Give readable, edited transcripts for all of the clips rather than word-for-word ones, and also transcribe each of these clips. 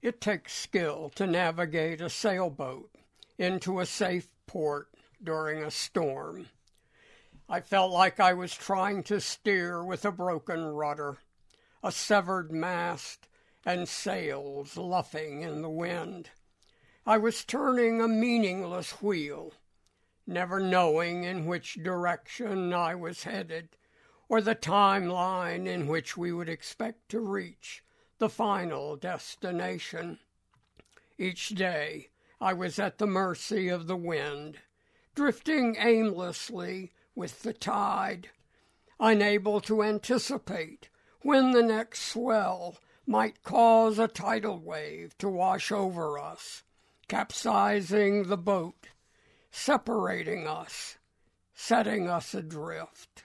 It takes skill to navigate a sailboat into a safe port during a storm. I felt like I was trying to steer with a broken rudder, a severed mast, and sails luffing in the wind. I was turning a meaningless wheel, never knowing in which direction I was headed, or the timeline in which we would expect to reach the final destination. Each day I was at the mercy of the wind, drifting aimlessly with the tide, unable to anticipate when the next swell might cause a tidal wave to wash over us, capsizing the boat, separating us, setting us adrift.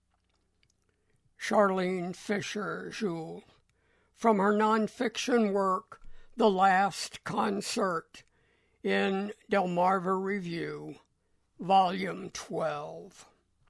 Charlene Fisher Joule, from her nonfiction work, The Last Concert, in Delmarva Review, Volume 12.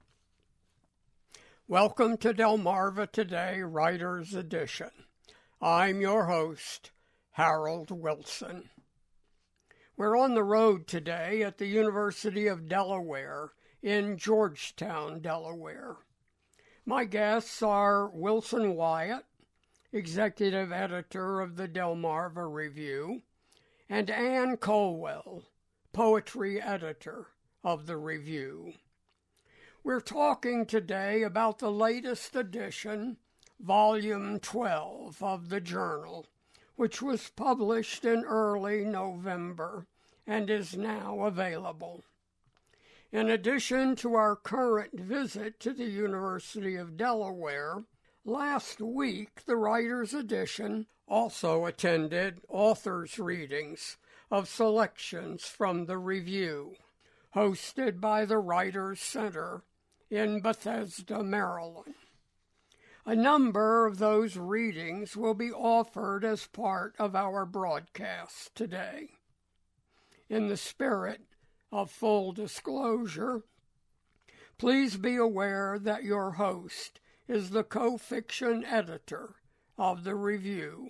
Welcome to Delmarva Today, Writer's Edition. I'm your host, Harold Wilson. We're on the road today at the University of Delaware in Georgetown, Delaware. My guests are Wilson Wyatt, executive editor of the Delmarva Review, and Ann Colwell, poetry editor of the Review. We're talking today about the latest edition, Volume 12 of the Journal, which was published in early November and is now available. In addition to our current visit to the University of Delaware, last week the Writer's Edition also attended authors' readings of selections from the Review, hosted by the Writers' Center in Bethesda, Maryland. A number of those readings will be offered as part of our broadcast today. In the spirit of full disclosure, please be aware that your host is the co-fiction editor of the Review.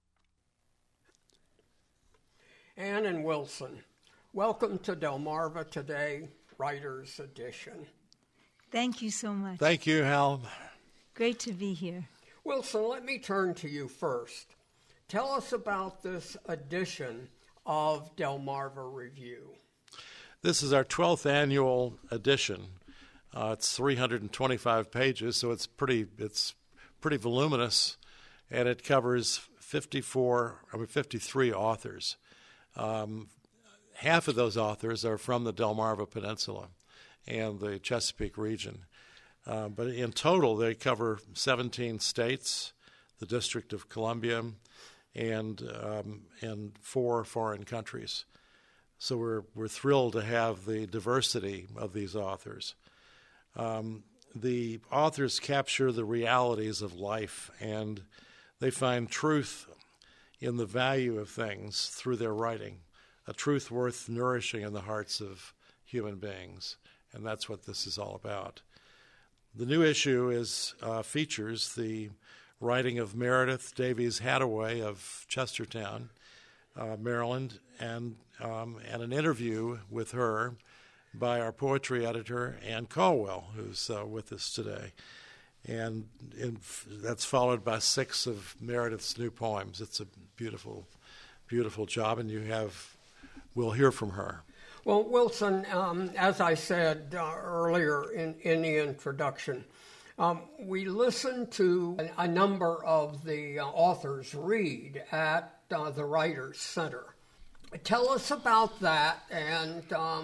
Ann and Wilson, welcome to Delmarva Today, Writer's Edition. Thank you so much. Thank you, Hal. Great to be here. Wilson, let me turn to you first. Tell us about this edition of Delmarva Review. This is our 12th annual edition. It's 325 pages, so it's pretty voluminous, and it covers 53 authors. Half of those authors are from the Delmarva Peninsula and the Chesapeake region. But in total, they cover 17 states, the District of Columbia, and 4 foreign countries. So we're thrilled to have the diversity of these authors. The authors capture the realities of life, and they find truth in the value of things through their writing, a truth worth nourishing in the hearts of human beings, and that's what this is all about. The new issue features the writing of Meredith Davies Hadaway of Chestertown, Maryland, and an interview with her by our poetry editor, Ann Colwell, who's with us today. And that's followed by 6 of Meredith's new poems. It's a beautiful, beautiful job, and we'll hear from her. Well, Wilson, as I said earlier in the introduction, we listened to a number of the authors read at the Writers' Center. Tell us about that and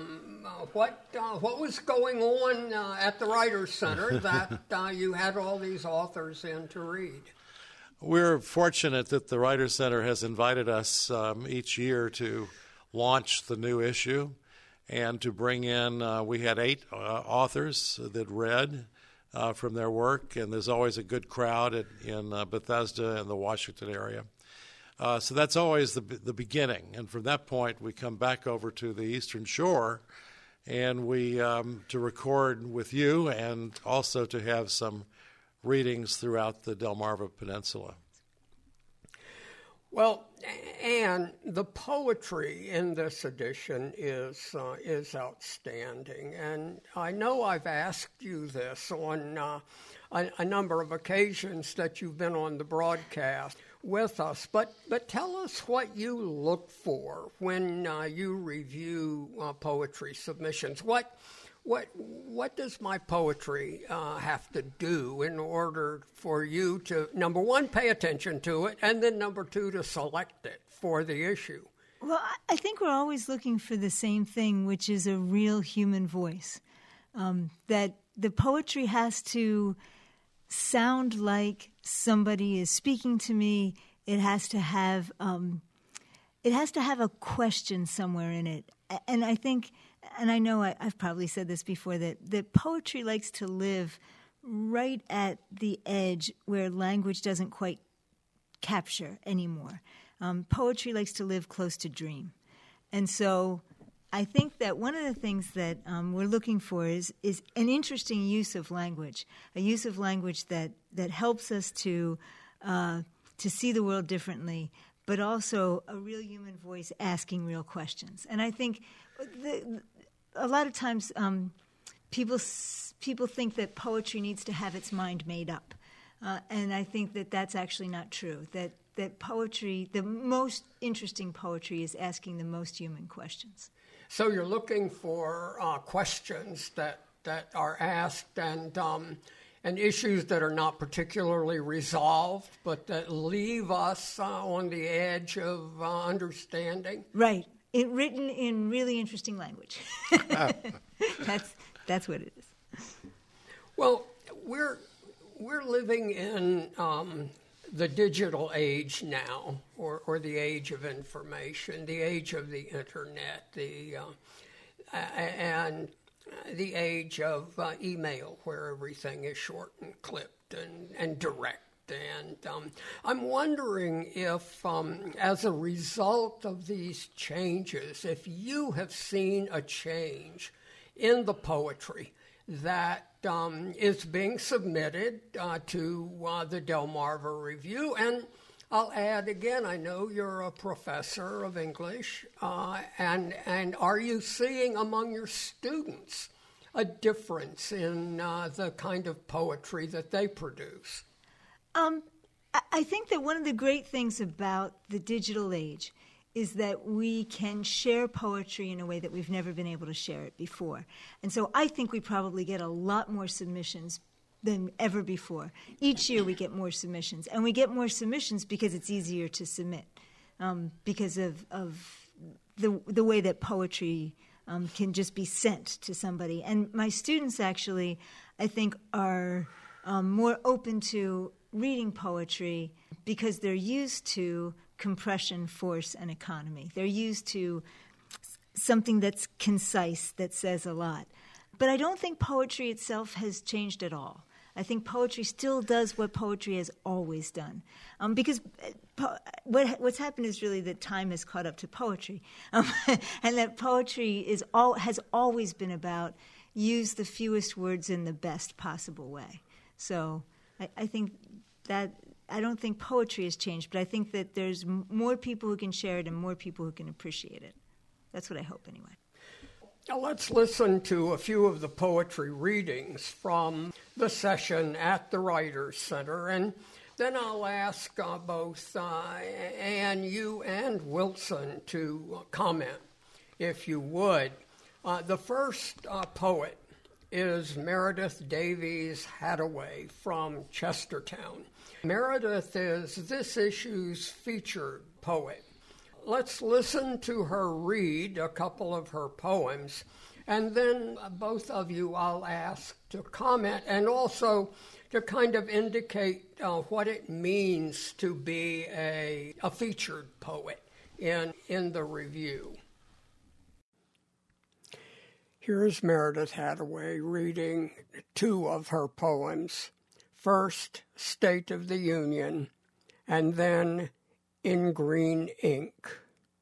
what was going on at the Writers' Center that you had all these authors in to read. We're fortunate that the Writers' Center has invited us each year to launch the new issue and to bring in, we had 8 authors that read from their work, and there's always a good crowd in Bethesda and the Washington area. So that's always the beginning, and from that point we come back over to the Eastern Shore, and we to record with you, and also to have some readings throughout the Delmarva Peninsula. Well, And the poetry in this edition is outstanding. And I know I've asked you this on a number of occasions that you've been on the broadcast with us, but tell us what you look for when you review poetry submissions. What does my poetry have to do in order for you to, number one, pay attention to it, and then number two, to select it for the issue? Well, I think we're always looking for the same thing, which is a real human voice. That the poetry has to sound like somebody is speaking to me. It has to have a question somewhere in it. And I think, and I know I've probably said this before, that poetry likes to live right at the edge where language doesn't quite capture anymore. Poetry likes to live close to dream. And so I think that one of the things that we're looking for is an interesting use of language, a use of language that helps us to see the world differently, but also a real human voice asking real questions. And I think a lot of times people think that poetry needs to have its mind made up. And I think that that's actually not true, that poetry, the most interesting poetry, is asking the most human questions. So you're looking for questions that are asked and issues that are not particularly resolved, but that leave us on the edge of understanding? Right. Written in really interesting language. That's what it is. Well, we're living in the digital age now, or the age of information, the age of the internet, and the age of email, where everything is short and clipped and direct. And I'm wondering if, as a result of these changes, if you have seen a change in the poetry that is being submitted to the Delmarva Review. And I'll add again, I know you're a professor of English, and are you seeing among your students a difference in the kind of poetry that they produce? I think that one of the great things about the digital age is that we can share poetry in a way that we've never been able to share it before. And so I think we probably get a lot more submissions than ever before. Each year we get more submissions. And we get more submissions because it's easier to submit, because of the way that poetry can just be sent to somebody. And my students actually, I think, are more open to reading poetry because they're used to compression, force, and economy. They're used to something that's concise, that says a lot. But I don't think poetry itself has changed at all. I think poetry still does what poetry has always done. Because what's happened is really that time has caught up to poetry. And that poetry has always been about use the fewest words in the best possible way. So I think that I don't think poetry has changed, but I think that there's more people who can share it and more people who can appreciate it. That's what I hope, anyway. Now let's listen to a few of the poetry readings from the session at the Writers' Center, and then I'll ask both Anne, you and Wilson to comment, if you would. The first poet is Meredith Davies Hadaway from Chestertown. Meredith is this issue's featured poet. Let's listen to her read a couple of her poems, and then both of you I'll ask to comment and also to kind of indicate what it means to be a featured poet in the review. Here's Meredith Hadaway reading two of her poems. First, State of the Union, and then In Green Ink.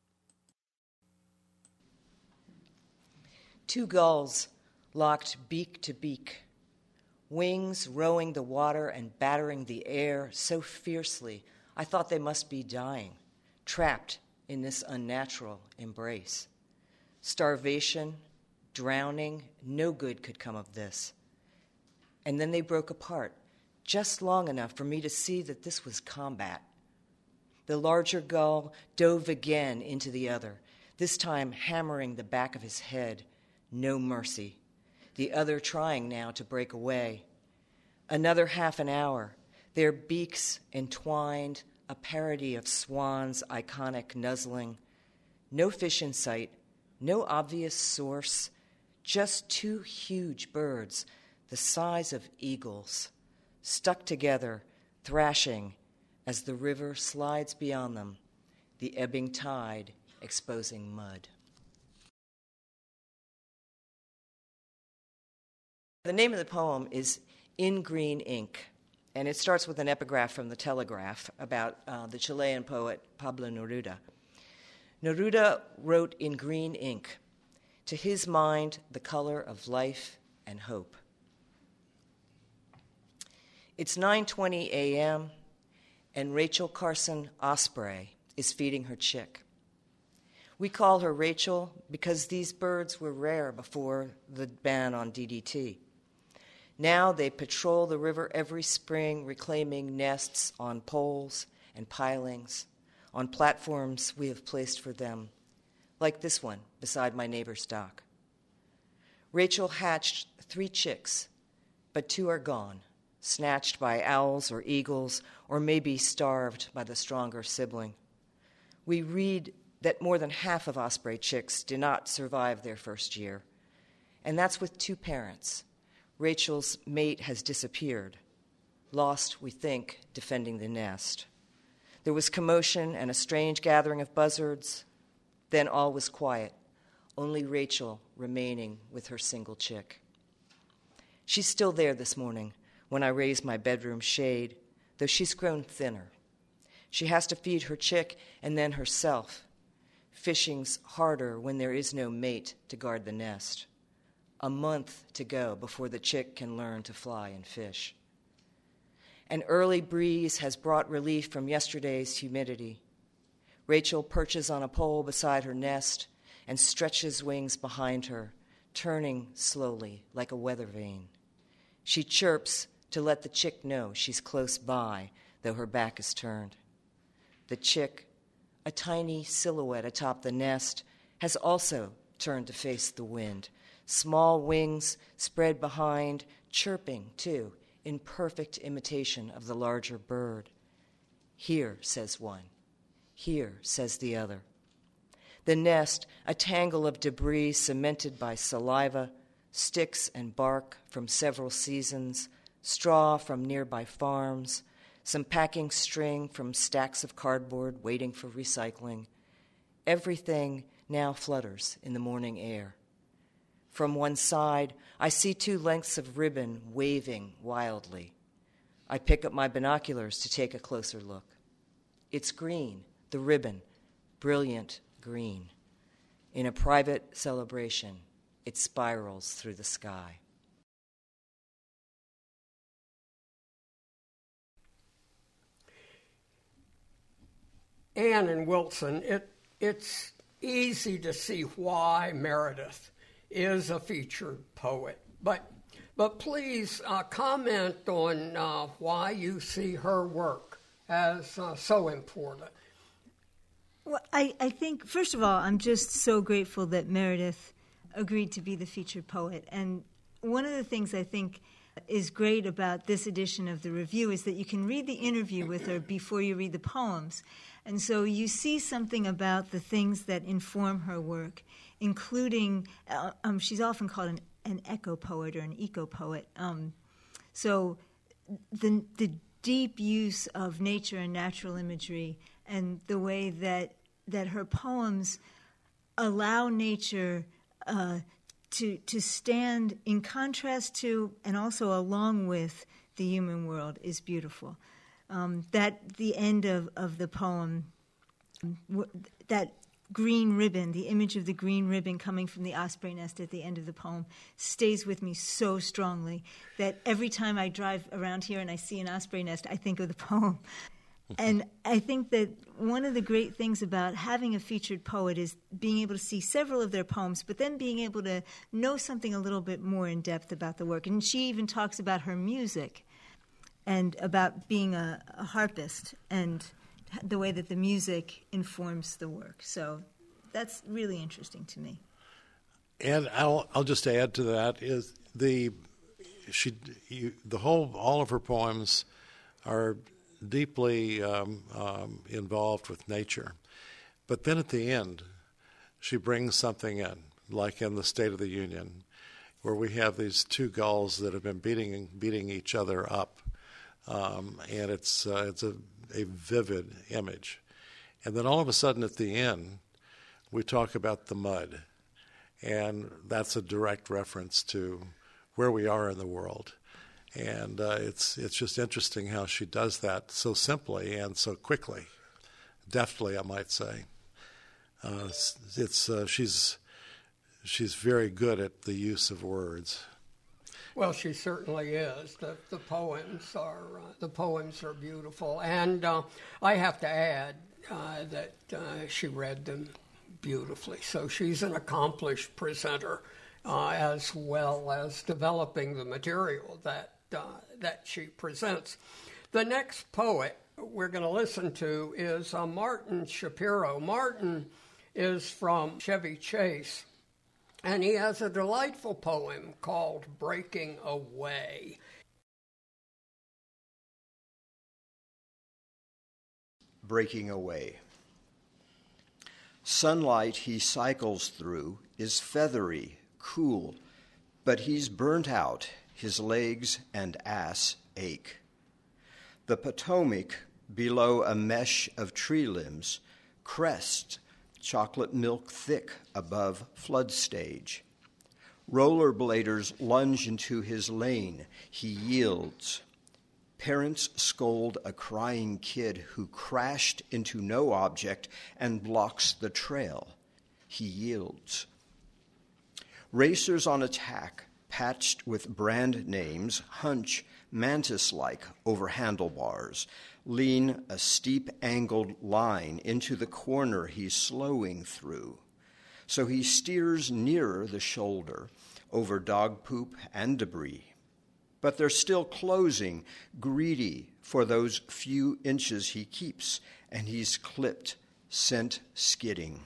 Two gulls locked beak to beak, wings rowing the water and battering the air so fiercely I thought they must be dying, trapped in this unnatural embrace. Starvation, drowning, no good could come of this. And then they broke apart, just long enough for me to see that this was combat. The larger gull dove again into the other, this time hammering the back of his head. No mercy. The other trying now to break away. Another half an hour, their beaks entwined, a parody of swans' iconic nuzzling. No fish in sight, no obvious source, just two huge birds, the size of eagles, stuck together, thrashing as the river slides beyond them, the ebbing tide exposing mud. The name of the poem is In Green Ink, and it starts with an epigraph from the Telegraph about the Chilean poet Pablo Neruda. Neruda wrote in green ink, to his mind the color of life and hope. It's 9:20 a.m., and Rachel Carson Osprey is feeding her chick. We call her Rachel because these birds were rare before the ban on DDT. Now they patrol the river every spring, reclaiming nests on poles and pilings, on platforms we have placed for them, like this one beside my neighbor's dock. Rachel hatched 3 chicks, but 2 are gone, snatched by owls or eagles, or maybe starved by the stronger sibling. We read that more than half of osprey chicks do not survive their first year, and that's with 2 parents. Rachel's mate has disappeared, lost, we think, defending the nest. There was commotion and a strange gathering of buzzards. Then all was quiet, only Rachel remaining with her single chick. She's still there this morning when I raise my bedroom shade, though she's grown thinner. She has to feed her chick and then herself. Fishing's harder when there is no mate to guard the nest. A month to go before the chick can learn to fly and fish. An early breeze has brought relief from yesterday's humidity. Rachel perches on a pole beside her nest and stretches wings behind her, turning slowly like a weather vane. She chirps to let the chick know she's close by, though her back is turned. The chick, a tiny silhouette atop the nest, has also turned to face the wind, small wings spread behind, chirping, too, in perfect imitation of the larger bird. Here, says one. Here, says the other. The nest, a tangle of debris cemented by saliva, sticks and bark from several seasons, straw from nearby farms, some packing string from stacks of cardboard waiting for recycling. Everything now flutters in the morning air. From one side, I see 2 lengths of ribbon waving wildly. I pick up my binoculars to take a closer look. It's green, the ribbon, brilliant green. In a private celebration, it spirals through the sky. Ann and Wilson, it's easy to see why Meredith is a featured poet, but please comment on why you see her work as so important. Well, I think, first of all, I'm just so grateful that Meredith agreed to be the featured poet. And one of the things I think is great about this edition of the review is that you can read the interview with her before you read the poems. And so you see something about the things that inform her work, including, she's often called an eco poet or an eco poet. So the deep use of nature and natural imagery and the way that her poems allow nature to stand in contrast to and also along with the human world is beautiful. That the end of the poem, that green ribbon, the image of the green ribbon coming from the osprey nest at the end of the poem stays with me so strongly that every time I drive around here and I see an osprey nest, I think of the poem. And I think that one of the great things about having a featured poet is being able to see several of their poems, but then being able to know something a little bit more in depth about the work. And she even talks about her music and about being a harpist and the way that the music informs the work. So that's really interesting to me. And I'll just add to that is all of her poems are deeply involved with nature, but then at the end, she brings something in, like in the State of the Union, where we have these two gulls that have been beating each other up, and it's a vivid image, and then all of a sudden at the end, we talk about the mud, and that's a direct reference to where we are in the world. And it's just interesting how she does that so simply and so quickly, deftly, I might say. She's very good at the use of words. Well, she certainly is. The poems are beautiful, and I have to add that she read them beautifully. So she's an accomplished presenter, as well as developing the material that she presents. The next poet we're going to listen to is Martin Shapiro. Martin is from Chevy Chase, and he has a delightful poem called Breaking Away. Breaking Away. Sunlight he cycles through is feathery, cool, but he's burnt out. His legs and ass ache. The Potomac, below a mesh of tree limbs, crests chocolate milk thick above flood stage. Rollerbladers lunge into his lane. He yields. Parents scold a crying kid who crashed into no object and blocks the trail. He yields. Racers on attack, patched with brand names, hunch mantis-like over handlebars, lean a steep-angled line into the corner he's slowing through. So he steers nearer the shoulder, over dog poop and debris. But they're still closing, greedy for those few inches he keeps, and he's clipped, sent skidding.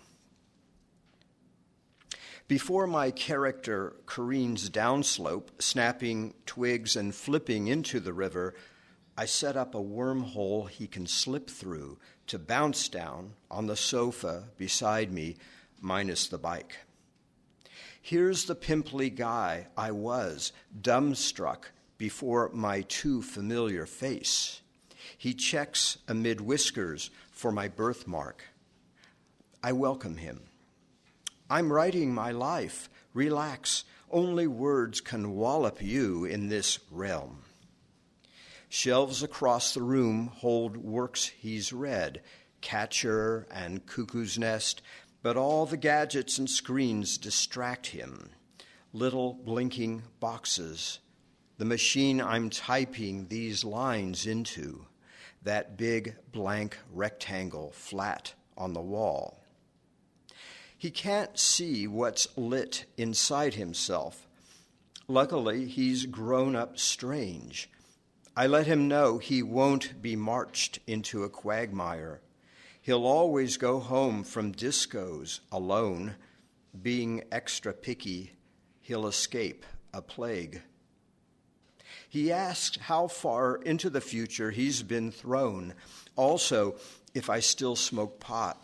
Before my character careens downslope, snapping twigs and flipping into the river, I set up a wormhole he can slip through to bounce down on the sofa beside me, minus the bike. Here's the pimply guy I was, dumbstruck before my too familiar face. He checks amid whiskers for my birthmark. I welcome him. I'm writing my life. Relax. Only words can wallop you in this realm. Shelves across the room hold works he's read, Catcher and Cuckoo's Nest, but all the gadgets and screens distract him. Little blinking boxes. The machine I'm typing these lines into, that big blank rectangle flat on the wall. He can't see what's lit inside himself. Luckily, he's grown up strange. I let him know he won't be marched into a quagmire. He'll always go home from discos alone. Being extra picky, he'll escape a plague. He asks how far into the future he's been thrown. Also, if I still smoke pot.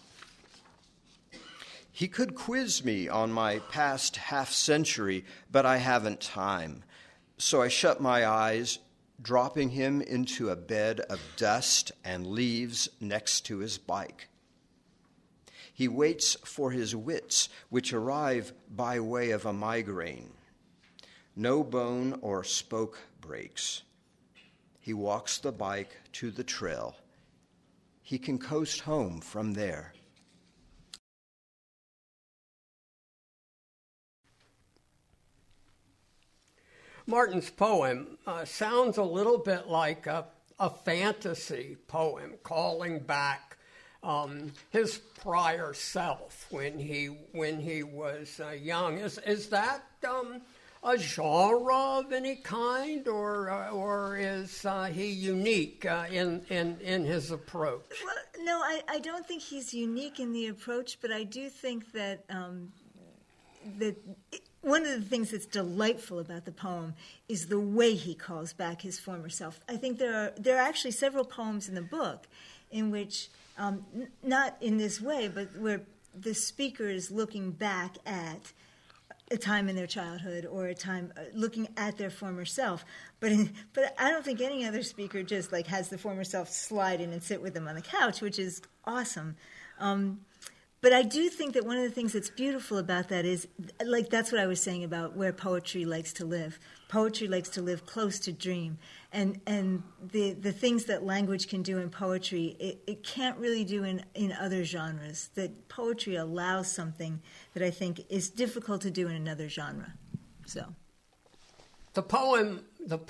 He could quiz me on my past half-century, but I haven't time. So I shut my eyes, dropping him into a bed of dust and leaves next to his bike. He waits for his wits, which arrive by way of a migraine. No bone or spoke breaks. He walks the bike to the trail. He can coast home from there. Martin's poem sounds a little bit like a a fantasy poem calling back his prior self when he was young. Is that a genre of any kind, or is he unique in his approach? Well, no, I don't think he's unique in the approach, but I do think that one of the things that's delightful about the poem is the way he calls back his former self. I think there are actually several poems in the book in which, not in this way, but where the speaker is looking back at a time in their childhood or a time looking at their former self. But I don't think any other speaker just like has the former self slide in and sit with them on the couch, which is awesome. But I do think that one of the things that's beautiful about that is, like, that's what I was saying about where poetry likes to live. Poetry likes to live close to dream. And the things that language can do in poetry, it can't really do in other genres. That poetry allows something that I think is difficult to do in another genre. So the poem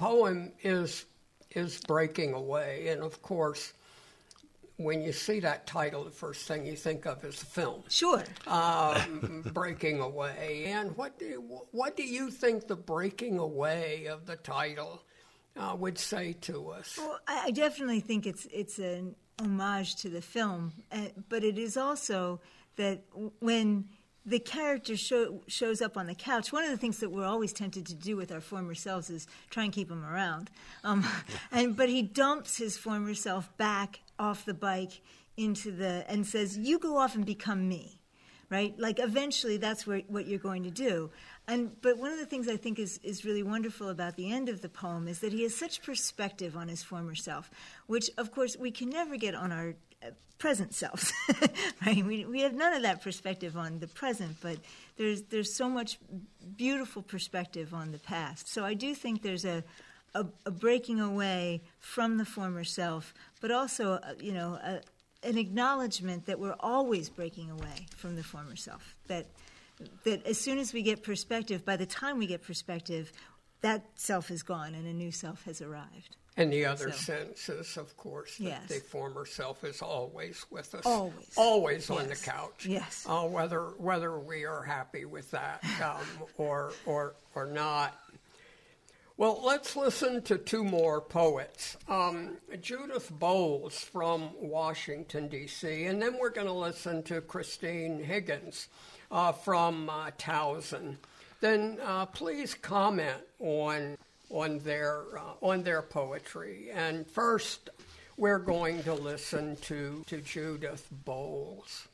is breaking away, and of course, when you see that title, the first thing you think of is the film. Sure. Breaking away. And what do you think the breaking away of the title would say to us? Well, I definitely think it's an homage to the film, but it is also that when the character shows up on the couch, one of the things that we're always tempted to do with our former selves is try and keep him around. But he dumps his former self back off the bike and says, "You go off and become me," right? Like eventually that's what you're going to do. But one of the things I think is really wonderful about the end of the poem is that he has such perspective on his former self, which of course we can never get on our present selves, right? We have none of that perspective on the present, but there's so much beautiful perspective on the past. So I do think there's a breaking away from the former self, but also an acknowledgement that we're always breaking away from the former self. That as soon as we get perspective, by the time we get perspective, that self is gone and a new self has arrived. And the other sense is, of course, that the former self is always with us. Always on the couch. Yes. Whether we are happy with that or not. Well, let's listen to two more poets. Judith Bowles from Washington, D.C., and then we're going to listen to Christine Higgins from Towson. Then please comment on their poetry. And first, we're going to listen to Judith Bowles.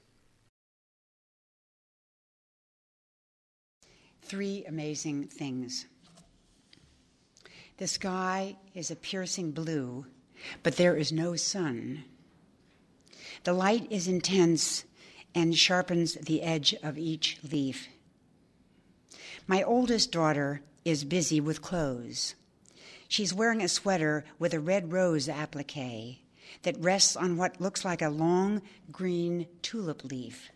Three amazing things. The sky is a piercing blue, but there is no sun. The light is intense and sharpens the edge of each leaf. My oldest daughter is busy with clothes. She's wearing a sweater with a red rose applique that rests on what looks like a long green tulip leaf.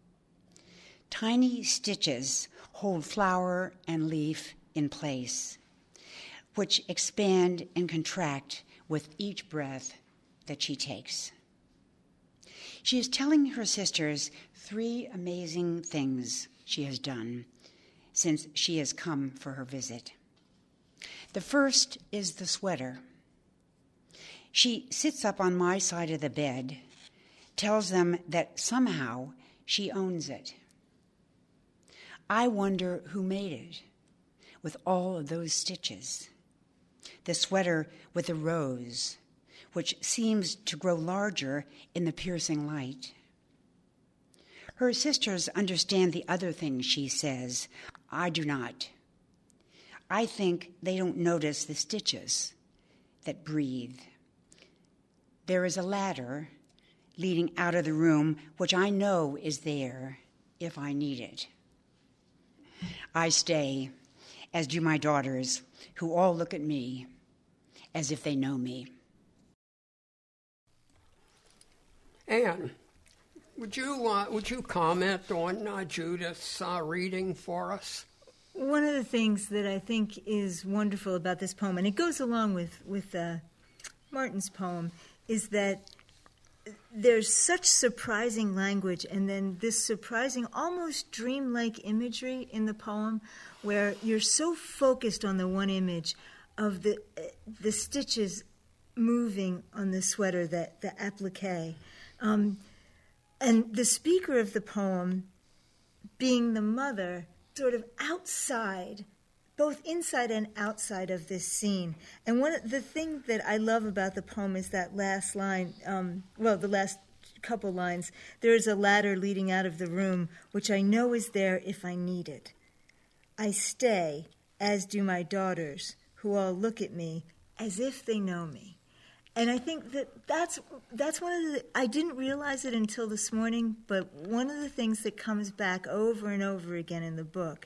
Tiny stitches hold flower and leaf in place, which expand and contract with each breath that she takes. She is telling her sisters three amazing things she has done since she has come for her visit. The first is the sweater. She sits up on my side of the bed, tells them that somehow she owns it. I wonder who made it with all of those stitches. The sweater with the rose, which seems to grow larger in the piercing light. Her sisters understand the other things she says. I do not. I think they don't notice the stitches that breathe. There is a ladder leading out of the room, which I know is there if I need it. I stay, as do my daughters, who all look at me as if they know me. Anne, would you comment on Judith's reading for us? One of the things that I think is wonderful about this poem, and it goes along with Martin's poem is that there's such surprising language and then this surprising, almost dreamlike imagery in the poem where you're so focused on the one image of the stitches moving on the sweater, the applique. And the speaker of the poem being the mother, sort of outside, both inside and outside of this scene. And the thing that I love about the poem is that last line, the last couple lines, there is a ladder leading out of the room, which I know is there if I need it. I stay, as do my daughters, who all look at me as if they know me. And I think that's one of the, I didn't realize it until this morning, but one of the things that comes back over and over again in the book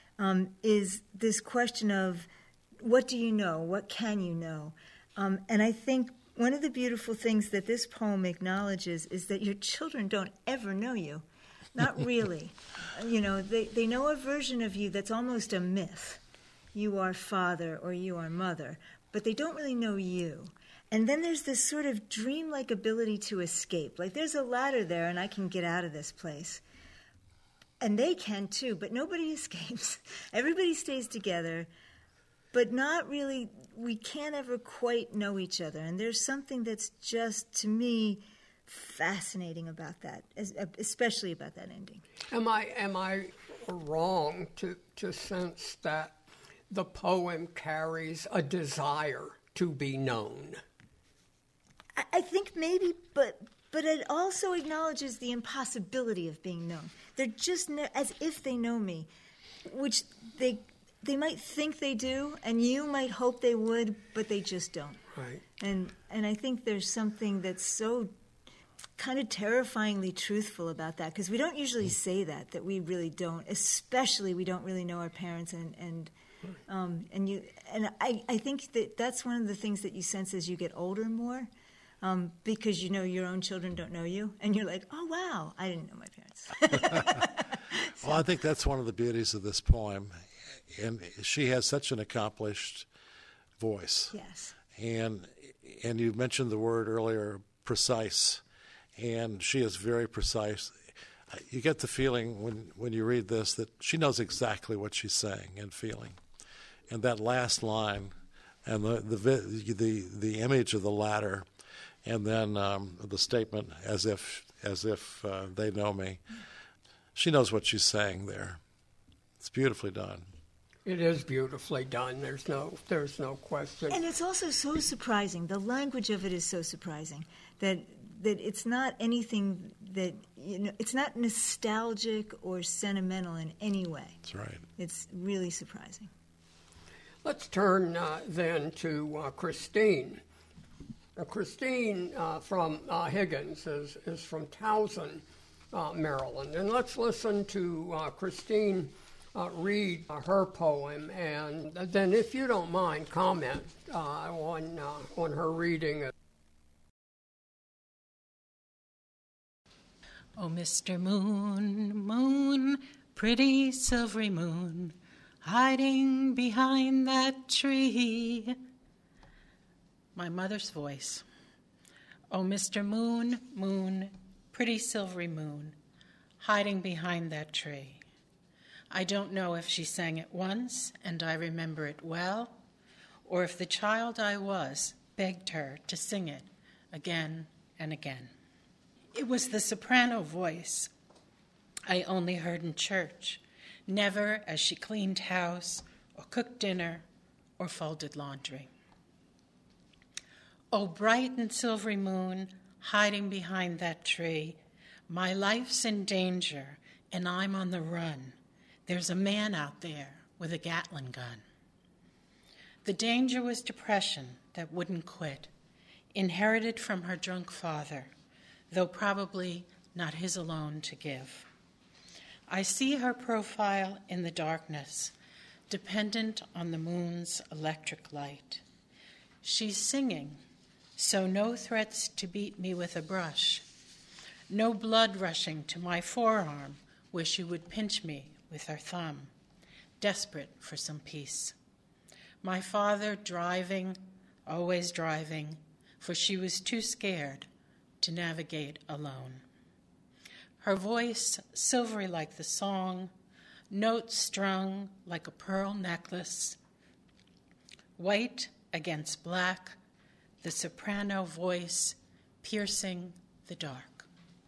is this question of what do you know, what can you know? And I think one of the beautiful things that this poem acknowledges is that your children don't ever know you. Not really. They know a version of you that's almost a myth. You are father or you are mother, but they don't really know you. And then there's this sort of dreamlike ability to escape. Like there's a ladder there and I can get out of this place. And they can too, but nobody escapes. Everybody stays together, but not really, we can't ever quite know each other. And there's something that's just, to me, fascinating about that, especially about that ending. Am I wrong to sense that the poem carries a desire to be known? I think maybe, but it also acknowledges the impossibility of being known. They're just as if they know me, which they might think they do, and you might hope they would, but they just don't. Right. And I think there's something that's so kind of terrifyingly truthful about that, because we don't usually say that we really don't, especially we don't really know our parents, and I think that's one of the things that you sense as you get older more. Because your own children don't know you, and you're like, oh, wow, I didn't know my parents. Well, I think that's one of the beauties of this poem, and she has such an accomplished voice. Yes. And you mentioned the word earlier, precise, and she is very precise. You get the feeling when you read this that she knows exactly what she's saying and feeling. And that last line, and the image of the ladder, and then the statement, as if they know me. She knows what she's saying there. It's beautifully done. It is beautifully done. There's no question. And it's also so surprising. The language of it is so surprising that it's not anything that it's not nostalgic or sentimental in any way. That's right. It's really surprising. Let's turn then to Christine. Christine from Higgins is from Towson, Maryland. And let's listen to Christine read her poem, and then, if you don't mind, comment on her reading. Oh, Mr. Moon, moon, pretty silvery moon, hiding behind that tree. My mother's voice. Oh, Mr. Moon, moon, pretty silvery moon, hiding behind that tree. I don't know if she sang it once and I remember it well, or if the child I was begged her to sing it again and again. It was the soprano voice I only heard in church, never as she cleaned house or cooked dinner or folded laundry. Oh, bright and silvery moon, hiding behind that tree, my life's in danger and I'm on the run. There's a man out there with a Gatling gun. The danger was depression that wouldn't quit, inherited from her drunk father, though probably not his alone to give. I see her profile in the darkness, dependent on the moon's electric light. She's singing, so no threats to beat me with a brush, no blood rushing to my forearm where she would pinch me with her thumb, desperate for some peace. My father driving, always driving, for she was too scared to navigate alone. Her voice, silvery like the song, notes strung like a pearl necklace, white against black, the soprano voice piercing the dark.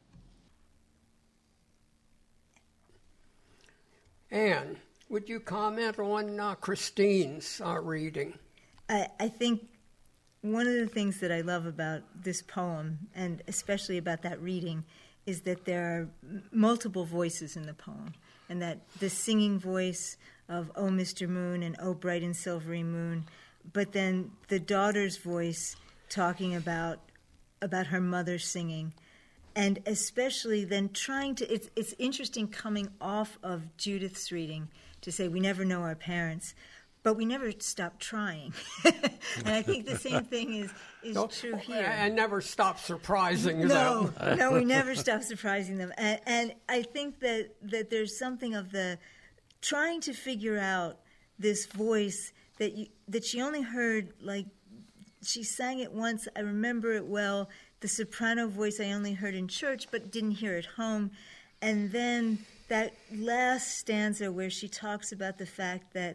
Anne, would you comment on Christine's reading? I think one of the things that I love about this poem, and especially about that reading, is that there are multiple voices in the poem, and that the singing voice of "Oh, Mr. Moon" and "Oh, Bright and Silvery Moon," but then the daughter's voice talking about her mother singing, and especially then trying to, it's interesting coming off of Judith's reading to say we never know our parents, but we never stop trying. And I think the same thing is true here. And never stop surprising them. No, we never stop surprising them. And I think that there's something of the trying to figure out this voice that she only heard, like, she sang it once. I remember it well. The soprano voice I only heard in church, but didn't hear at home. And then that last stanza where she talks about the fact that,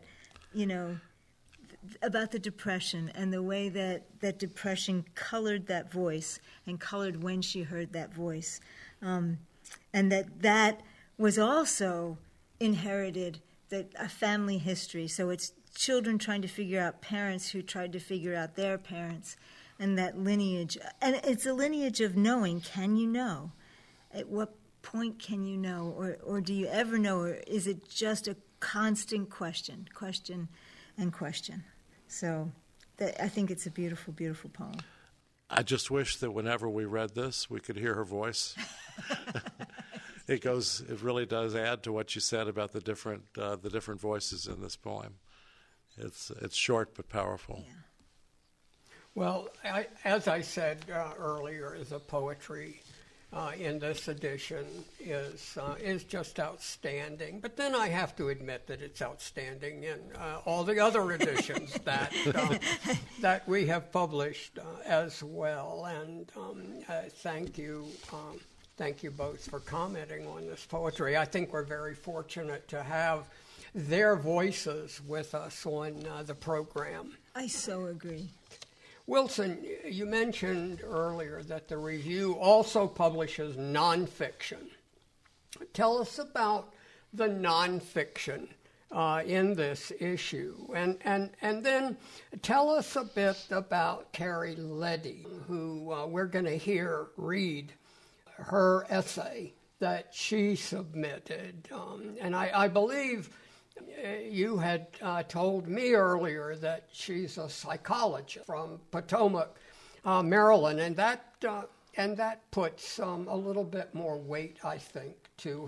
about the Depression and the way that Depression colored that voice and colored when she heard that voice. And that was also inherited, a family history. So it's children trying to figure out parents who tried to figure out their parents, and that lineage. And it's a lineage of knowing. Can you know? At what point can you know? Or do you ever know? Or is it just a constant question? So I think it's a beautiful, beautiful poem. I just wish that whenever we read this, we could hear her voice. It really does add to what you said about the different voices in this poem. It's short but powerful. Yeah. Well, as I said earlier, the poetry in this edition is just outstanding. But then I have to admit that it's outstanding in all the other editions that we have published as well. And thank you both for commenting on this poetry. I think we're very fortunate to have their voices with us on the program. I so agree. Wilson, you mentioned earlier that the review also publishes nonfiction. Tell us about the nonfiction in this issue, and then tell us a bit about Carrie Leddy, who we're going to hear read her essay that she submitted. And I believe you had told me earlier that she's a psychologist from Potomac, Maryland, and that puts a little bit more weight, I think, to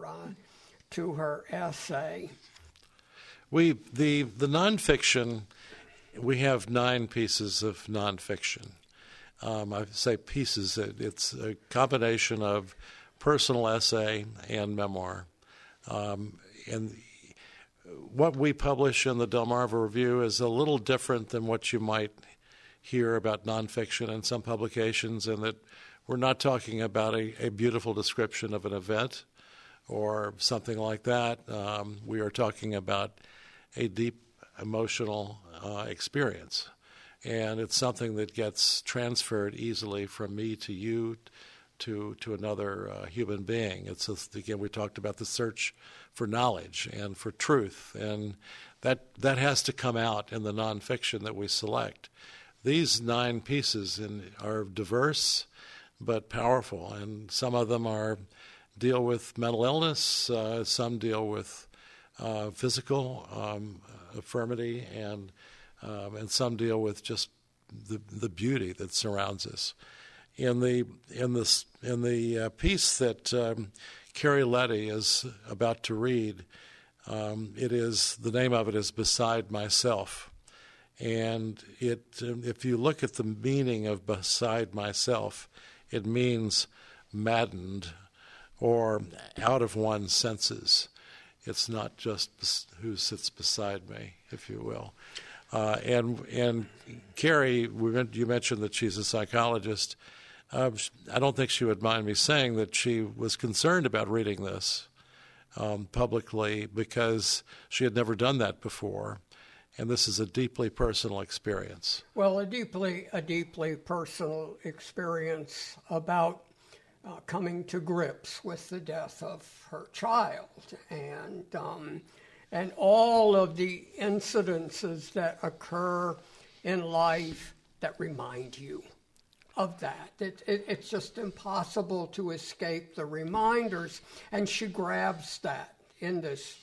her essay. The nonfiction, we have 9 pieces of nonfiction. I say pieces. It's a combination of personal essay and memoir, and what we publish in the Delmarva Review is a little different than what you might hear about nonfiction in some publications, in that we're not talking about a beautiful description of an event or something like that. We are talking about a deep emotional experience, and it's something that gets transferred easily from me to you to another human being. Again, we talked about the search for knowledge and for truth, and that has to come out in the nonfiction that we select. These 9 pieces are diverse but powerful, and some of them deal with mental illness, some deal with physical infirmity, and some deal with just the beauty that surrounds us. In the piece that Carrie Leddy is about to read, the name of it is "Beside Myself," and if you look at the meaning of "beside myself," it means maddened or out of one's senses. It's not just who sits beside me, if you will. And Carrie, you mentioned that she's a psychologist. I don't think she would mind me saying that she was concerned about reading this publicly because she had never done that before. And this is a deeply personal experience. Well, a deeply personal experience about coming to grips with the death of her child, and all of the incidences that occur in life that remind you of that. It's just impossible to escape the reminders, and she grabs that in this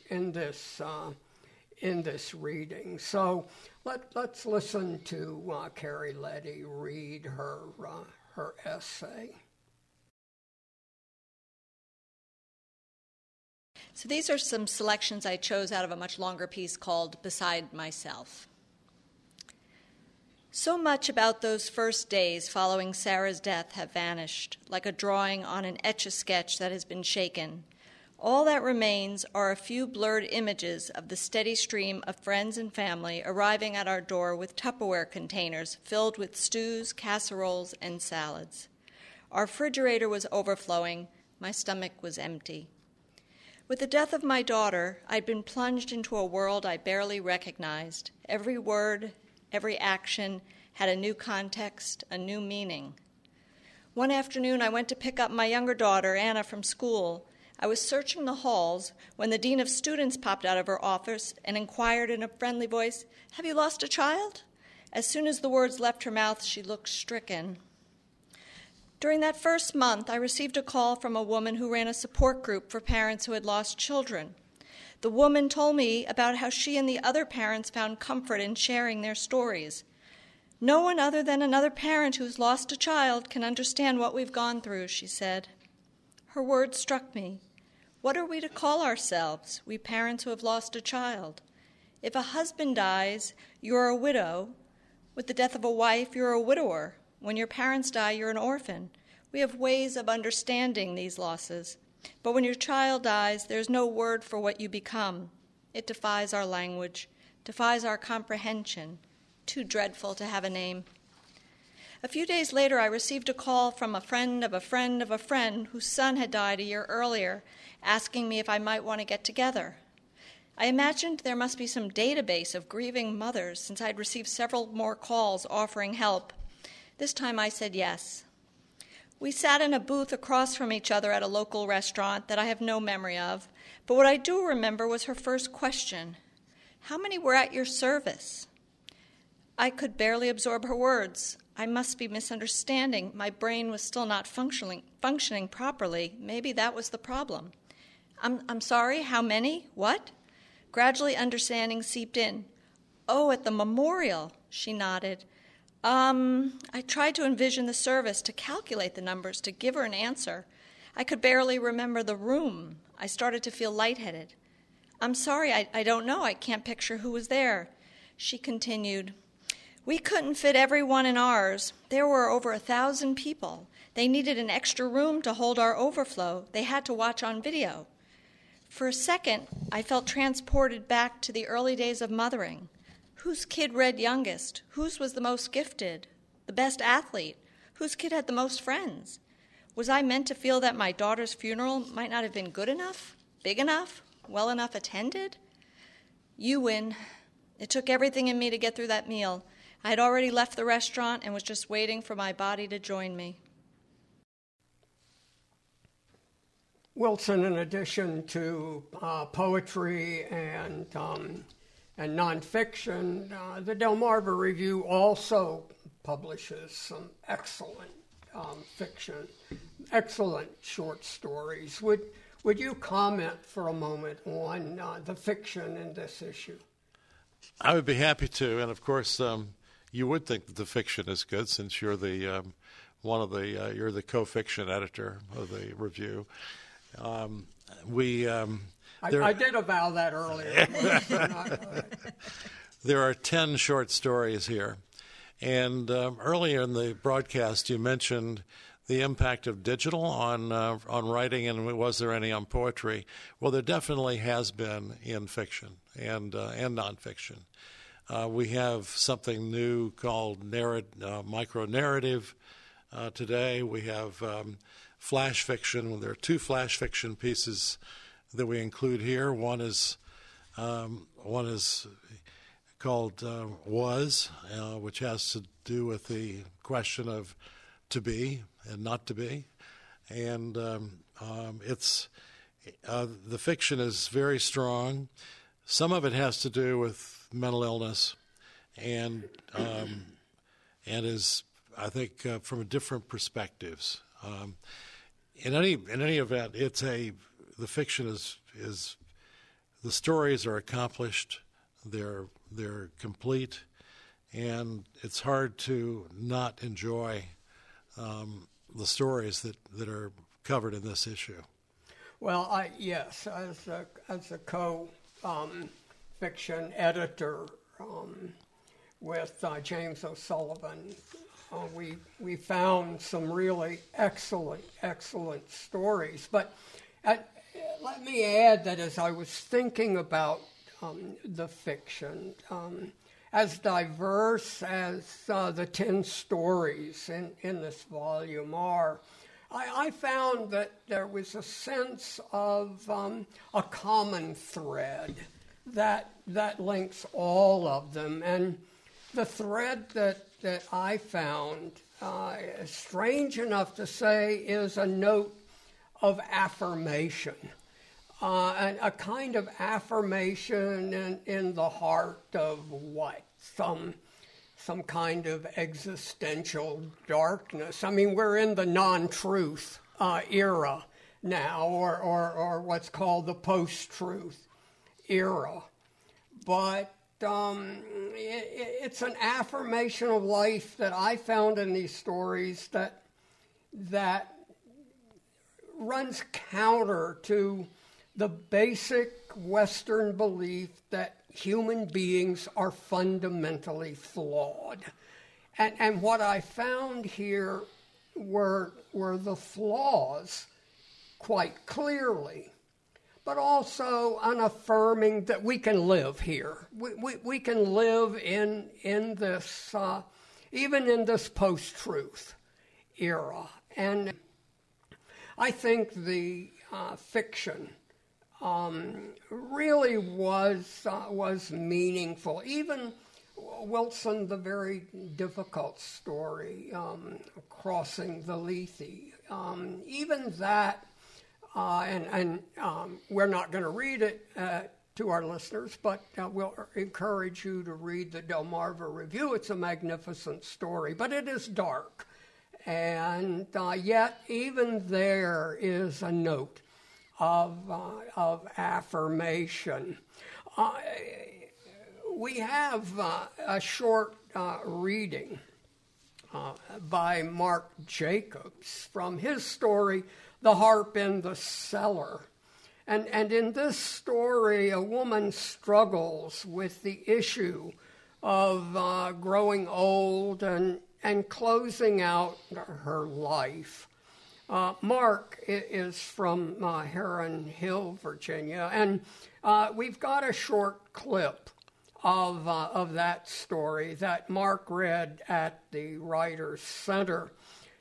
reading. So let's listen to Carrie Leddy read her essay. So these are some selections I chose out of a much longer piece called Beside Myself. So much about those first days following Sarah's death have vanished, like a drawing on an Etch-a-Sketch that has been shaken. All that remains are a few blurred images of the steady stream of friends and family arriving at our door with Tupperware containers filled with stews, casseroles, and salads. Our refrigerator was overflowing. My stomach was empty. With the death of my daughter, I'd been plunged into a world I barely recognized. Every word, every action had a new context, a new meaning. One afternoon, I went to pick up my younger daughter, Anna, from school. I was searching the halls when the dean of students popped out of her office and inquired in a friendly voice, "Have you lost a child?" As soon as the words left her mouth, she looked stricken. During that first month, I received a call from a woman who ran a support group for parents who had lost children. The woman told me about how she and the other parents found comfort in sharing their stories. No one other than another parent who's lost a child can understand what we've gone through, she said. Her words struck me. What are we to call ourselves, we parents who have lost a child? If a husband dies, you're a widow. With the death of a wife, you're a widower. When your parents die, you're an orphan. We have ways of understanding these losses. But when your child dies, there's no word for what you become. It defies our language, defies our comprehension. Too dreadful to have a name. A few days later, I received a call from a friend of a friend of a friend whose son had died a year earlier, asking me if I might want to get together. I imagined there must be some database of grieving mothers, since I'd received several more calls offering help. This time I said yes. We sat in a booth across from each other at a local restaurant that I have no memory of, but what I do remember was her first question. How many were at your service? I could barely absorb her words. I must be misunderstanding. My brain was still not functioning properly. Maybe that was the problem. I'm sorry, how many? What? Gradually understanding seeped in. Oh, at the memorial, she nodded. I tried to envision the service, to calculate the numbers, to give her an answer. I could barely remember the room. I started to feel lightheaded. I'm sorry, I don't know. I can't picture who was there. She continued, we couldn't fit everyone in ours. There were over 1,000 people. They needed an extra room to hold our overflow. They had to watch on video. For a second, I felt transported back to the early days of mothering. Whose kid read youngest? Whose was the most gifted? The best athlete? Whose kid had the most friends? Was I meant to feel that my daughter's funeral might not have been good enough, big enough, well enough attended? You win. It took everything in me to get through that meal. I had already left the restaurant and was just waiting for my body to join me. Wilson, in addition to poetry and nonfiction, the Delmarva Review also publishes some excellent fiction, excellent short stories. Would you comment for a moment on the fiction in this issue? I would be happy to, and of course, you would think that the fiction is good, since you're the you're the co-fiction editor of the review. I did avow that earlier. There are 10 short stories here. And earlier in the broadcast, you mentioned the impact of digital on writing, and was there any on poetry? Well, there definitely has been in fiction and nonfiction. We have something new called micro-narrative today. We have flash fiction. There are two flash fiction pieces that we include here. One is called Was, which has to do with the question of to be and not to be. And it's the fiction is very strong. Some of it has to do with mental illness, and is, I think, from different perspectives. In any event, the fiction is the stories are accomplished, they're complete, and it's hard to not enjoy the stories that are covered in this issue. Well, yes, as a fiction editor with James O'Sullivan, we found some really excellent stories. But let me add that as I was thinking about the fiction, as diverse as the 10 stories in this volume are, I found that there was a sense of a common thread that links all of them. And the thread that I found, strange enough to say, is a note of affirmation, a kind of affirmation in the heart of what? Some kind of existential darkness. I mean, we're in the non-truth era now, or what's called the post-truth era. But it's an affirmation of life that I found in these stories that runs counter to the basic Western belief that human beings are fundamentally flawed. And what I found here were the flaws quite clearly, but also an affirming that we can live here. We can live in this, even in this post-truth era. And I think the fiction really was meaningful. Even Wilson, the very difficult story, Crossing the Lethe, even that, and we're not going to read it to our listeners, but we'll encourage you to read the Delmarva Review. It's a magnificent story, but it is dark. And yet, even there is a note of affirmation. We have a short reading by Mark Jacobs from his story, The Harp in the Cellar. And in this story, a woman struggles with the issue of growing old and closing out her life. Mark is from Heron Hill, Virginia, and we've got a short clip of that story that Mark read at the Writers' Center.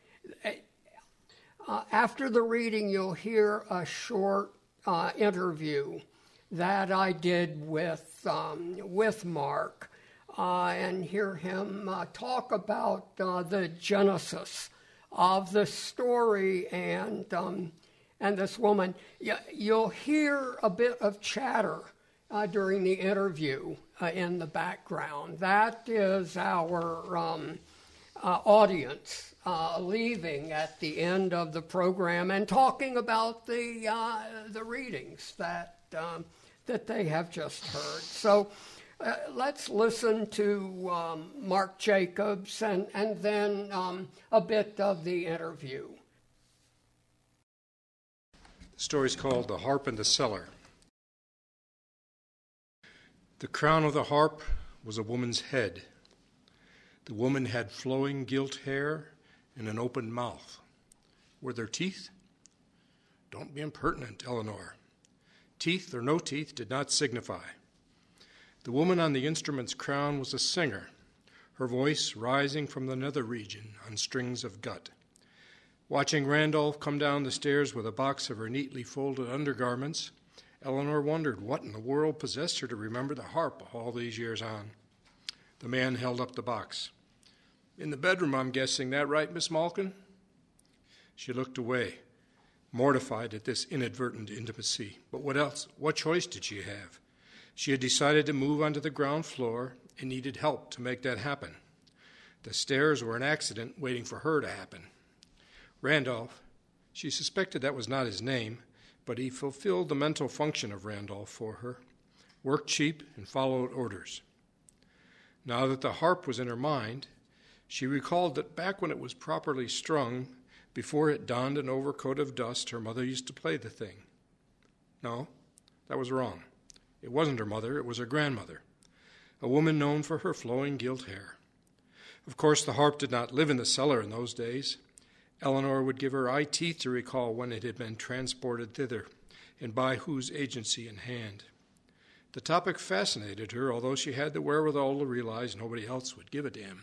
After the reading, you'll hear a short interview that I did with Mark, and hear him talk about the genesis of the story and this woman. You'll hear a bit of chatter during the interview in the background. That is our audience leaving at the end of the program and talking about the readings that they have just heard. So let's listen to Mark Jacobs and then a bit of the interview. The story's called The Harp in the Cellar. The crown of the harp was a woman's head. The woman had flowing gilt hair and an open mouth. Were there teeth? Don't be impertinent, Eleanor. Teeth or no teeth did not signify. The woman on the instrument's crown was a singer, her voice rising from the nether region on strings of gut. Watching Randolph come down the stairs with a box of her neatly folded undergarments, Eleanor wondered what in the world possessed her to remember the harp all these years on. The man held up the box. "In the bedroom, I'm guessing. That right, Miss Malkin?" She looked away, mortified at this inadvertent intimacy. But what else? What choice did she have? She had decided to move onto the ground floor and needed help to make that happen. The stairs were an accident waiting for her to happen. Randolph, she suspected that was not his name, but he fulfilled the mental function of Randolph for her, worked cheap and followed orders. Now that the harp was in her mind, she recalled that back when it was properly strung, before it donned an overcoat of dust, her mother used to play the thing. No, that was wrong. It wasn't her mother, it was her grandmother, a woman known for her flowing gilt hair. Of course, the harp did not live in the cellar in those days. Eleanor would give her eye teeth to recall when it had been transported thither, and by whose agency and hand. The topic fascinated her, although she had the wherewithal to realize nobody else would give a damn.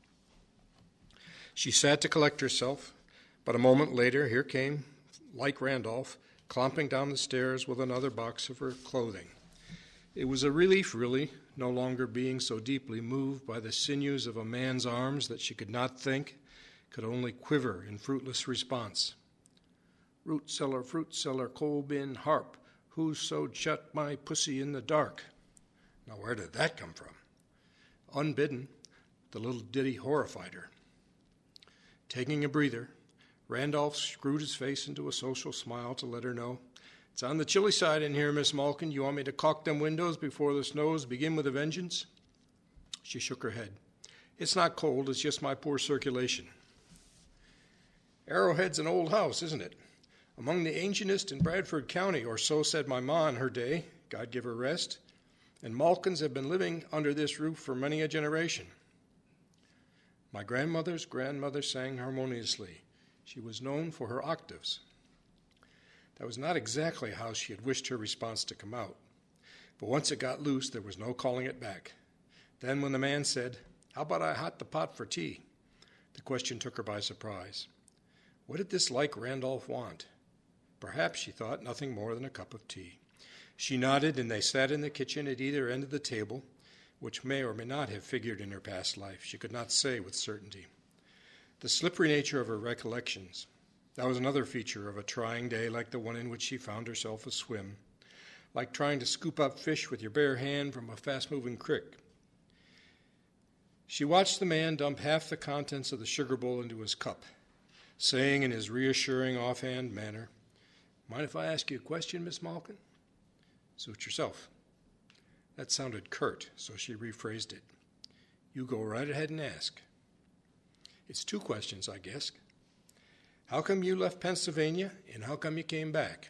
She sat to collect herself, but a moment later, here came, like Randolph, clomping down the stairs with another box of her clothing. It was a relief, really, no longer being so deeply moved by the sinews of a man's arms that she could not think, could only quiver in fruitless response. Fruit cellar, coal bin, harp, who sewed shut my pussy in the dark? Now where did that come from? Unbidden, the little ditty horrified her. Taking a breather, Randolph screwed his face into a social smile to let her know, "It's on the chilly side in here, Miss Malkin. You want me to caulk them windows before the snows begin with a vengeance?" She shook her head. "It's not cold, it's just my poor circulation." "Arrowhead's an old house, isn't it? Among the ancientest in Bradford County, or so said my ma in her day, God give her rest, and Malkins have been living under this roof for many a generation." My grandmother's grandmother sang harmoniously. She was known for her octaves. That was not exactly how she had wished her response to come out, but once it got loose, there was no calling it back. Then when the man said, "How about I hot the pot for tea?" the question took her by surprise. What did this like Randolph want? Perhaps, she thought, nothing more than a cup of tea. She nodded, and they sat in the kitchen at either end of the table, which may or may not have figured in her past life. She could not say with certainty. The slippery nature of her recollections, that was another feature of a trying day like the one in which she found herself aswim, like trying to scoop up fish with your bare hand from a fast-moving creek. She watched the man dump half the contents of the sugar bowl into his cup, saying in his reassuring offhand manner, "Mind if I ask you a question, Miss Malkin?" "Suit yourself." That sounded curt, so she rephrased it. "You go right ahead and ask." "It's two questions, I guess. How come you left Pennsylvania, and how come you came back?"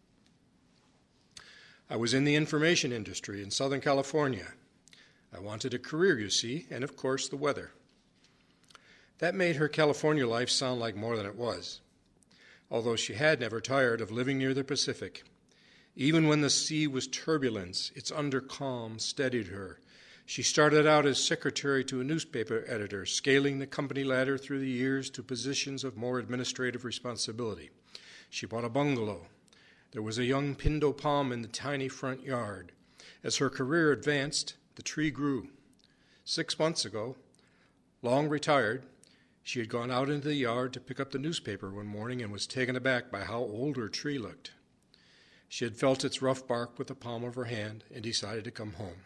"I was in the information industry in Southern California. I wanted a career, you see, and of course the weather." That made her California life sound like more than it was, although she had never tired of living near the Pacific. Even when the sea was turbulent, its under calm steadied her. She started out as secretary to a newspaper editor, scaling the company ladder through the years to positions of more administrative responsibility. She bought a bungalow. There was a young pindo palm in the tiny front yard. As her career advanced, the tree grew. 6 months ago, long retired, she had gone out into the yard to pick up the newspaper one morning and was taken aback by how old her tree looked. She had felt its rough bark with the palm of her hand and decided to come home.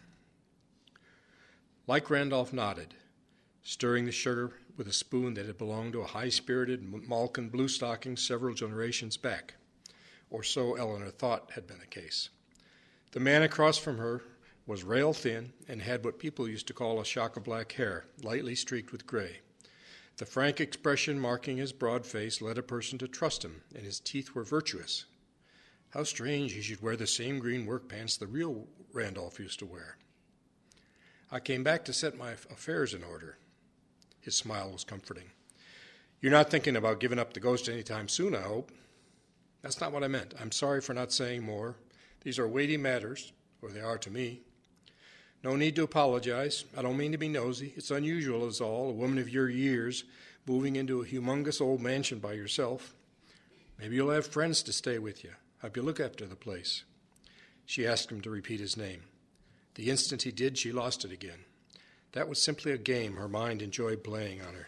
Like Randolph nodded, stirring the sugar with a spoon that had belonged to a high-spirited Malkin bluestocking several generations back, or so Eleanor thought had been the case. The man across from her was rail thin and had what people used to call a shock of black hair, lightly streaked with gray. The frank expression marking his broad face led a person to trust him, and his teeth were virtuous. How strange he should wear the same green work pants the real Randolph used to wear. "I came back to set my affairs in order." His smile was comforting. "You're not thinking about giving up the ghost any time soon, I hope?" "That's not what I meant. I'm sorry for not saying more. These are weighty matters, or they are to me." No need to apologize. I don't mean to be nosy. It's unusual is all, a woman of your years moving into a humongous old mansion by yourself. Maybe you'll have friends to stay with you, help you look after the place. She asked him to repeat his name. The instant he did, she lost it again. That was simply a game her mind enjoyed playing on her.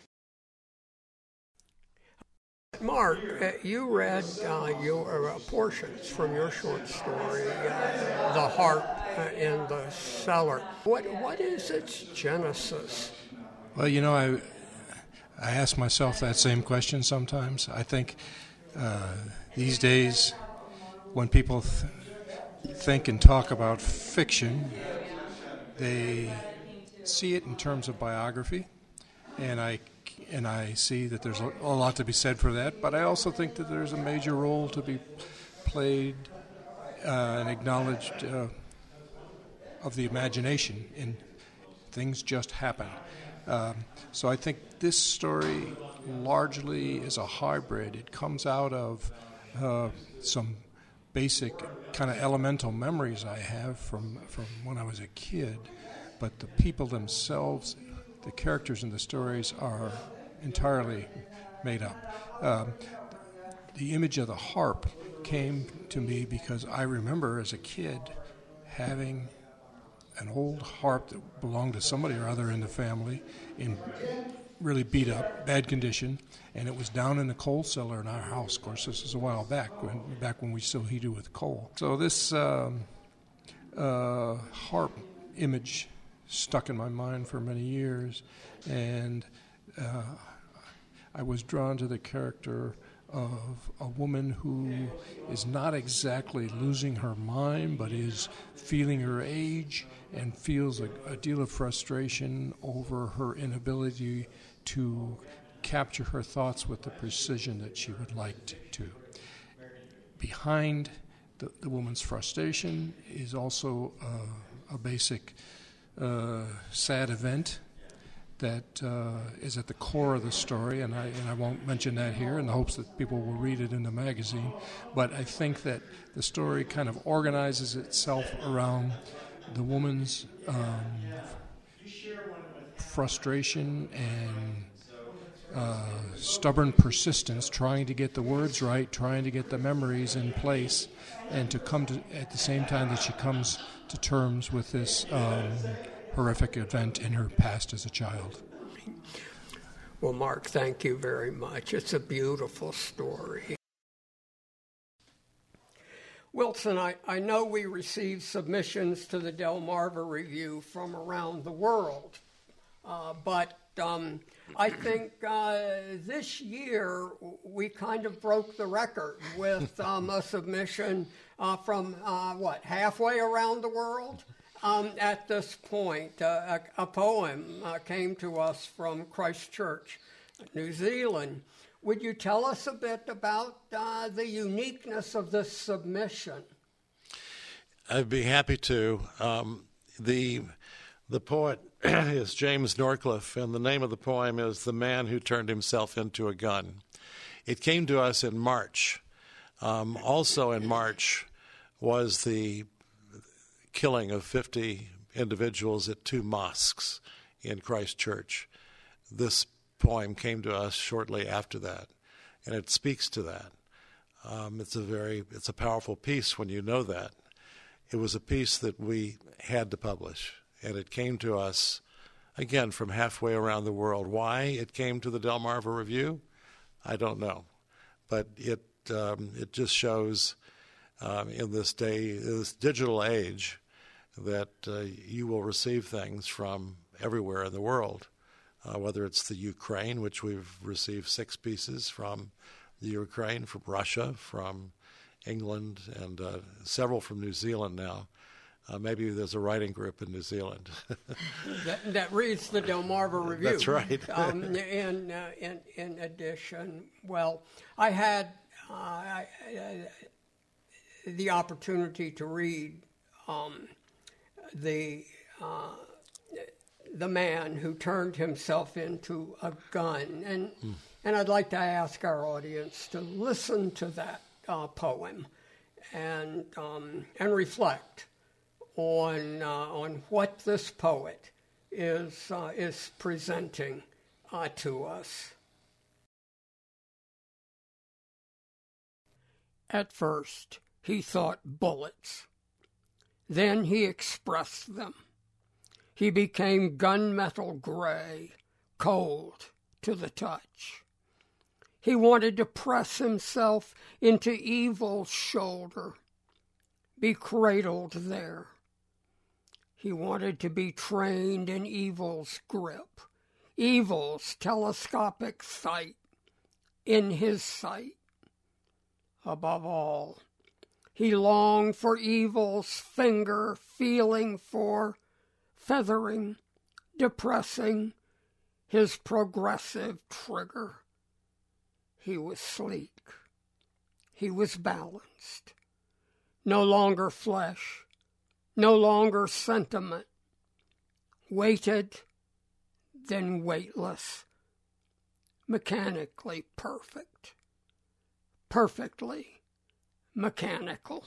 Mark, you read your portions from your short story, The Harp in the Cellar. What is its genesis? Well, you know, I ask myself that same question sometimes. I think these days when people think and talk about fiction, they see it in terms of biography, and I see that there's a lot to be said for that, but I also think that there's a major role to be played and acknowledged of the imagination, and things just happen. So I think this story largely is a hybrid. It comes out of some basic kind of elemental memories I have from when I was a kid, but the people themselves, the characters in the stories are entirely made up. The image of the harp came to me because I remember as a kid having an old harp that belonged to somebody or other in the family in really beat up, bad condition, and it was down in the coal cellar in our house. Of course, this is a while back when we still heated with coal. So this harp image stuck in my mind for many years, and I was drawn to the character of a woman who is not exactly losing her mind, but is feeling her age and feels a deal of frustration over her inability to capture her thoughts with the precision that she would like to. Behind the woman's frustration is also a basic sad event that is at the core of the story, and I won't mention that here in the hopes that people will read it in the magazine, but I think that the story kind of organizes itself around the woman's frustration and stubborn persistence, trying to get the words right, trying to get the memories in place, and to come to, at the same time that she comes to terms with this horrific event in her past as a child. Well, Mark, thank you very much. It's a beautiful story. Wilson, I know we received submissions to the Delmarva Review from around the world, but I think this year we kind of broke the record with a submission from, halfway around the world? At this point, a poem came to us from Christchurch, New Zealand. Would you tell us a bit about the uniqueness of this submission? I'd be happy to. The poet is James Norcliffe, and the name of the poem is The Man Who Turned Himself into a Gun. It came to us in March. Also in March was the killing of 50 individuals at 2 mosques in Christchurch. This poem came to us shortly after that, and it speaks to that. It's a powerful piece when you know that. It was a piece that we had to publish, and it came to us, again, from halfway around the world. Why it came to the Delmarva Review, I don't know. But it just shows in this digital age, that you will receive things from everywhere in the world, whether it's the Ukraine, which we've received 6 pieces from the Ukraine, from Russia, from England, and several from New Zealand now. Maybe there's a writing group in New Zealand. that reads the Delmarva Review. That's right. In addition, well, I had the opportunity to read the man who turned himself into a gun, and I'd like to ask our audience to listen to that poem and reflect on what this poet is presenting to us. At first, he thought bullets. Then he expressed them. He became gunmetal gray, cold to the touch. He wanted to press himself into evil's shoulder, be cradled there. He wanted to be trained in evil's grip, evil's telescopic sight, in his sight. Above all, he longed for evil's finger feeling for, feathering, depressing his progressive trigger. He was sleek. He was balanced. No longer flesh, no longer sentiment. Weighted, then weightless. Mechanically perfect. Perfectly mechanical.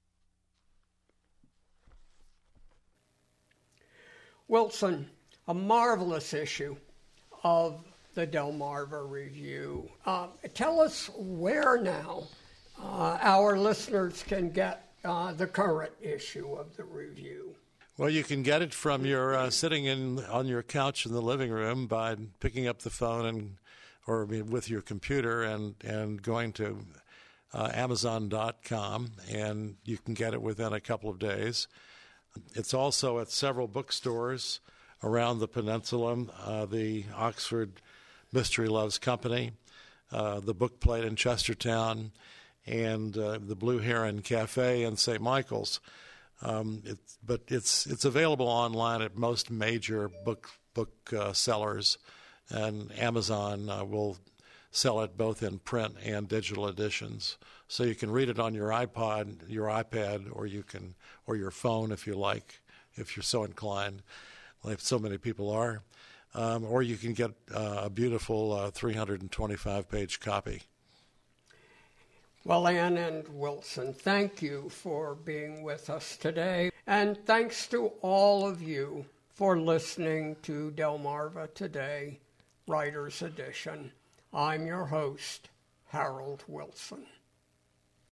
Wilson, a marvelous issue of the Delmarva Review. Tell us where now our listeners can get the current issue of the review. Well, you can get it from your sitting on your couch in the living room by picking up the phone or with your computer and going to Amazon.com, and you can get it within a couple of days. It's also at several bookstores around the peninsula, the Oxford Mystery Loves Company, the Book Plate in Chestertown, and the Blue Heron Cafe in St. Michael's. But it's available online at most major book sellers, and Amazon will sell it both in print and digital editions. So you can read it on your iPod, your iPad, or your phone if you like, if you're so inclined, like so many people are. Or you can get a beautiful 325-page copy. Well, Ann and Wilson, thank you for being with us today. And thanks to all of you for listening to Delmarva Today, Writer's Edition. I'm your host, Harold Wilson.